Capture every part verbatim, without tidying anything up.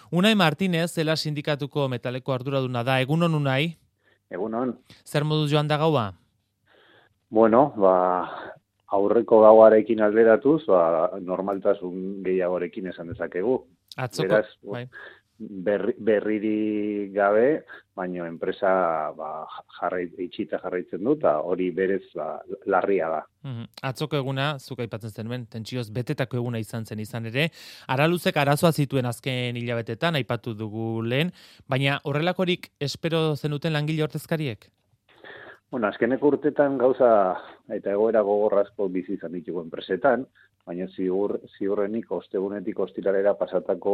Unai Martinez, zela sindikatuko metaleko arduraduna da, egunon Unai? Egunon. Zer moduz joan da gaua? Bueno, ba, aurreko gauarekin alderatuz, ba, normaltasun gehiagorekin esan dezakegu. Atzoko, Beraz, bai. berri, berriri gabe, baino enpresa ba, jarrai, itxita jarraitzen du, eta hori berez ba, larria da. Atzoko eguna, zuk aipatzen zenuen, tentsioz betetako eguna izan zen izan ere, Araluzek arazoa zituen azken hilabetetan, aipatu dugu lehen, baina horrelakorik espero zenuten langile ordezkariek? Bueno, azkeneko urtetan gauza eta egoera gogorrazko bizi izan ditugu enpresetan, baina ziur, ziurrenik ostegunetik ostiralera pasatako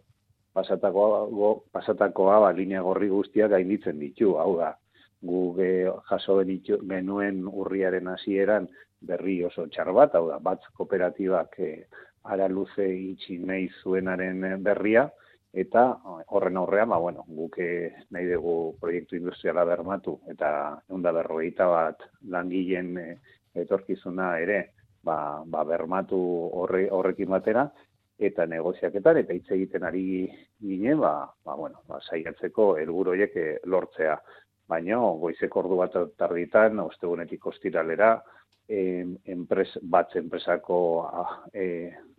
pasatakoa, pasatakoa ba, linea gorri guztiak gainditzen ditu, hau da, gu ge, jaso benitu, genuen urriaren hasieran berri oso txar bat, hau da, bat kooperatibak e, Araluze itxi nahi zuenaren berria, eta horren aurrean, ba, bueno, guk nahi dugu proiektu industriala bermatu, eta ehun eta berrogeita bat langileen e, etorkizuna ere ba, ba, bermatu horre, horrekin batera, eta negoziaketan, eta hitz egiten ari ginen, ba, ba, bueno, ba, saiatzeko helburu horiek lortzea. Baina, goizeko ordu bat tarditan, ostegunetik ostiralera, em, enpres, bat enpresako e,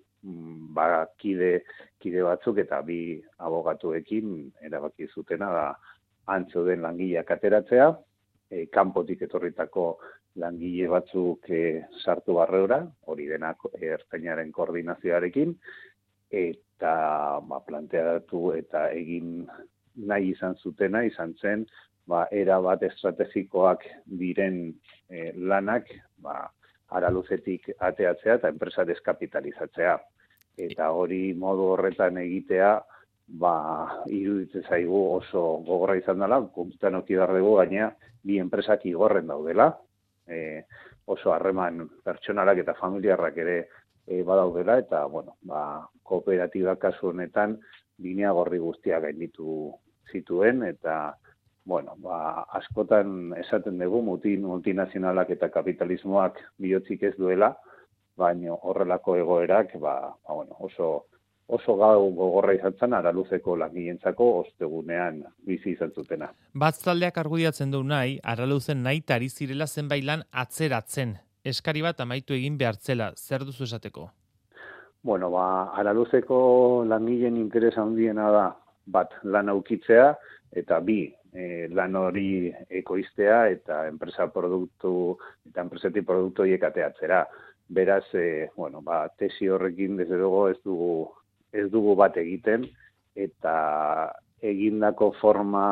ba, kide, kide batzuk eta bi abogatuekin erabaki zutena da antzeuden langileak ateratzea, e, kanpotik etorritako langile batzuk e, sartu barreura, hori denak ertzainaren koordinazioarekin, eta ba, planteatu eta egin nahi izan zutena, izan zen, ba, era bat estrategikoak diren e, lanak, ba, Araluzetik ateatzea eta enpresa deskapitalizatzea. Eta hori modu horretan egitea, ba, iruditzen zaigu oso gogorra izan dela, kontutan eduki behar dugu, gaina bi enpresak igorren daudela, e, oso harreman pertsonalak eta familiarrak ere e, badaudela, eta, bueno, ba, kooperatiba kasu honetan linea gorri guztia gainditu zituen, eta, bueno, ba, askotan esaten dugu multinazionalak eta kapitalismoak bihotzik ez duela, baina horrelako egoerak ba, ba, bueno, oso, oso gau gogorra izan zen Araluzeko langilentzako ostegunean bizi izan zutena. Batztaldeak argudiatzen du nahi, Araluzen nahi tari zirela zenbait lan atzeratzen. Eskari bat amaitu egin behartzela, zer duzu esateko? Bueno, ba, Araluzeko langileen interesa handiena da, bat, lan aukitzea, eta bi, e, lan hori ekoiztea eta enpresa produktu eta enpresetik produktu horiek ateatzera. Beraz, e, bueno, ba, tesi horrekin desde dugu ez dugu ez dugu bat egiten eta egindako forma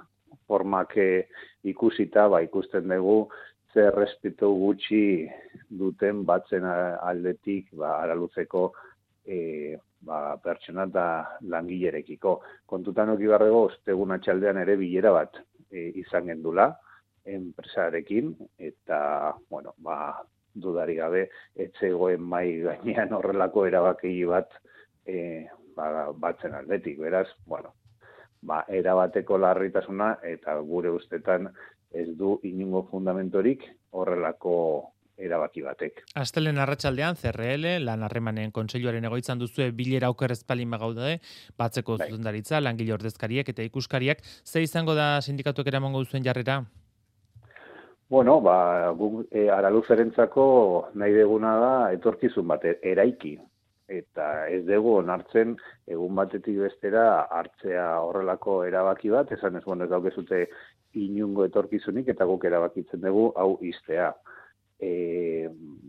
formak ikusita, ba, ikusten dugu zer respetu gutxi duten batzen aldetik, ba, Araluzeko e, ba, pertsona eta langilerekiko. Kontutan oki barrego, ostegun atxaldean ere bilera bat e, izan gendula enpresarekin, eta, bueno, ba, dudari gabe, etzegoen mai gainean horrelako erabaki bat e, ba, batzen aldetik. Beraz, bueno, ba, erabateko larritasuna, eta gure ustetan ez du inungo fundamentorik horrelako erabaki batek. Astelen arratsaldean C R L, lan harremanen kontseiluaren egoitzan duzue bilera oker ezpalin bagaude, batzeko bai. Zuzendaritza, langile ordezkariek eta ikuskariak, ze izango da sindikatuek eramango duzuen jarrera? Bueno, ba, guk e, Araluzerentzako nahi deguna da etorkizun bat eraiki. Eta ez dugu onartzen egun batetik bestera hartzea horrelako erabaki bat, esan ez bueno, ez daukezute inungo etorkizunik eta guk erabakitzen dugu hau iztea. E,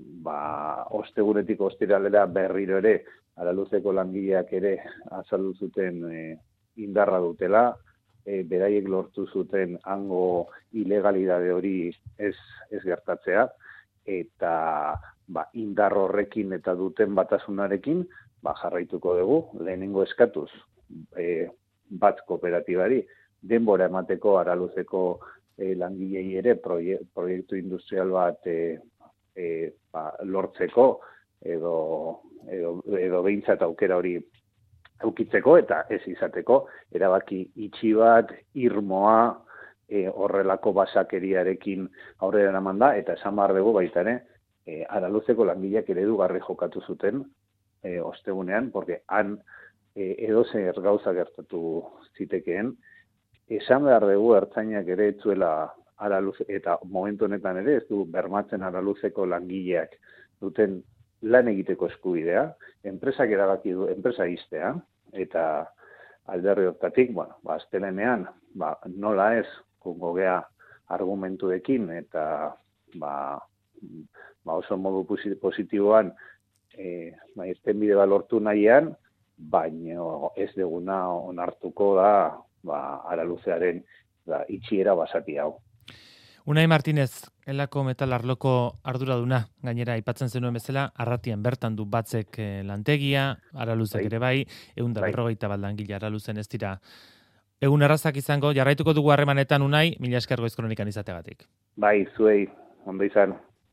ba, ostegunetik ostiralera berriro ere, Araluzeko langileak ere azaldu zuten e, indarra dutela, e, beraiek lortu zuten hango ilegalidade hori ez, ez gertatzea, eta ba, indar horrekin eta duten batasunarekin ba, jarraituko dugu, lehenengo eskatuz e, bat kooperatibari, denbora emateko Araluzeko e, langilei ere proie, proiektu industrial bat e, e, ba, lortzeko edo, edo, edo behintzat aukera hori aukitzeko eta ez izateko, erabaki itxi bat, irmoa, e, horrelako basakeriarekin aurrera eraman da, eta esan behar dugu baita ere, e, Araluzeko langileak eredugarri jokatu zuten e, ostegunean, porque han e, edo zer gauza gertatu zitekeen, esan behar dugu ertzainak ere etzuela araluz, eta momentu honetan ere ez du bermatzen araluzeko langileak duten lan egiteko eskubidea, enpresak erabaki du, enpresa iztea, eta alderri hortatik, bueno, ba, astelenean, ba, nola ez, kongo gea argumentuekin, eta ba, ba oso modu positiboan, e, ba, irtenbide bat lortu nahian, baina ez deguna onartuko da, ba, araluzearen da, itxiera basati hau. Unai Martinez, elako metal arloko arduraduna, gainera aipatzen zenuen bezala, arratian bertan du batzek lantegia, araluzek ere bai, ehun eta berrogeita bat langile araluzen ez dira. Egun errazak izango, jarraituko dugu harremanetan Unai, mila esker Goiz Kronikan izateagatik. Bai, zuei, ondo izan.